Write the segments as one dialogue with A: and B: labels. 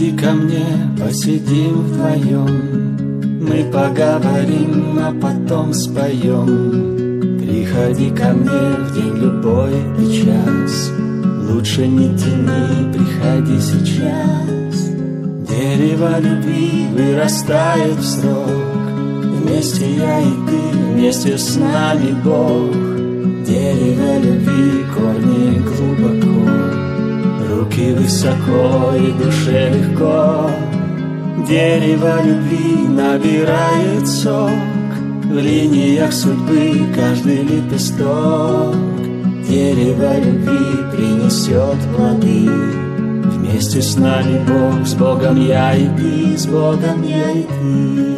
A: Приходи ко мне, посидим вдвоем, мы поговорим, а потом споем. Приходи ко мне в день любой и час, лучше не тяни, приходи сейчас. Дерево любви вырастает в срок, вместе я и ты, вместе с нами Бог. Дерево любви, корни глубоко, руки высоко и душе легко. Дерево любви набирает сок, в линиях судьбы каждый лепесток. Дерево любви принесет плоды, вместе с нами Бог, с Богом я и ты, с Богом я и ты.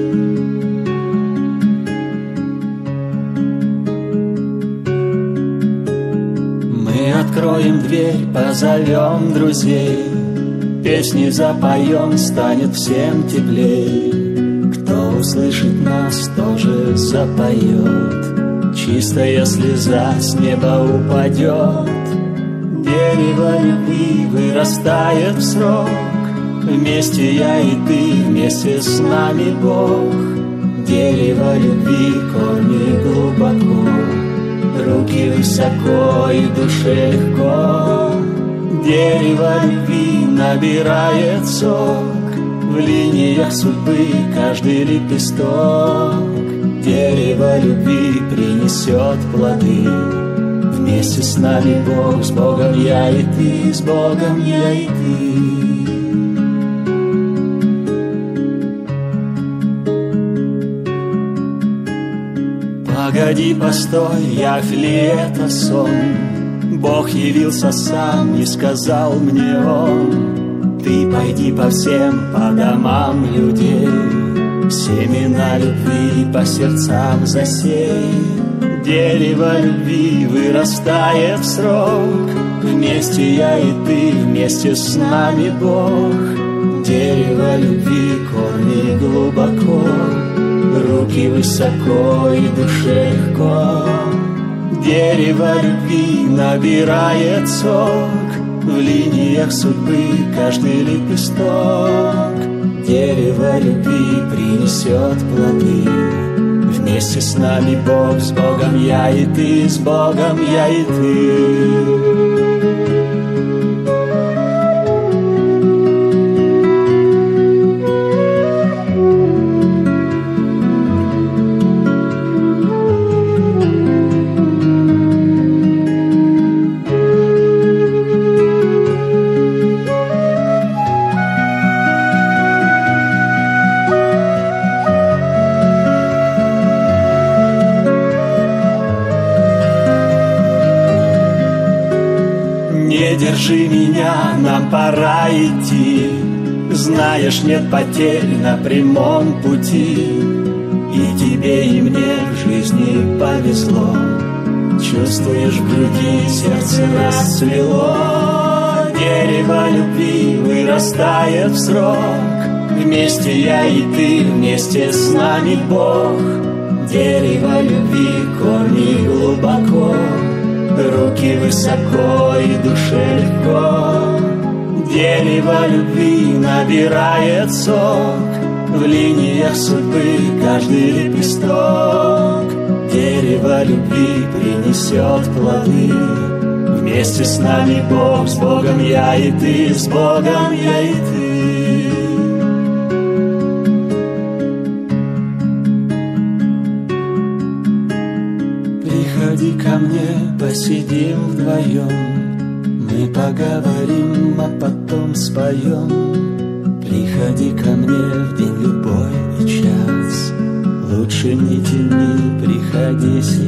A: Мы откроем дверь, позовем друзей, песни запоем, станет всем теплей. Кто услышит нас, тоже запоет, чистая слеза с неба упадет. Дерево любви вырастает в срок, вместе я и ты, вместе с нами Бог. Дерево любви, корни глубоко, руки высоко и душе легко. Дерево любви набирает сок, в линиях судьбы каждый лепесток. Дерево любви принесет плоды, вместе с нами Бог, с Богом я и ты, с Богом я и ты. Погоди, постой, явь ли это сон? Бог явился сам и сказал мне он: ты пойди по всем, по домам людей, семена любви по сердцам засей. Дерево любви вырастает в срок, вместе я и ты, вместе с нами Бог. Дерево любви, корни глубоко, руки высоко и душе легко. Дерево любви набирает сок, в линиях судьбы каждый лепесток. Дерево любви принесет плоды, вместе с нами Бог, с Богом я и ты, с Богом я и ты. Не держи меня, нам пора идти, знаешь, нет потерь на прямом пути. И тебе, и мне в жизни повезло, чувствуешь, в груди сердце расцвело. Дерево любви вырастает в срок, вместе я и ты, вместе с нами Бог. Дерево любви, корни глубоко, руки высоко и душе легко. Дерево любви набирает сок, в линиях судьбы каждый лепесток. Дерево любви принесет плоды, вместе с нами Бог, с Богом я и ты, с Богом я и ты. Приходи ко мне, посидим вдвоем, мы поговорим, а потом споем. Приходи ко мне в день любой и час, лучше не тяни, приходи сейчас.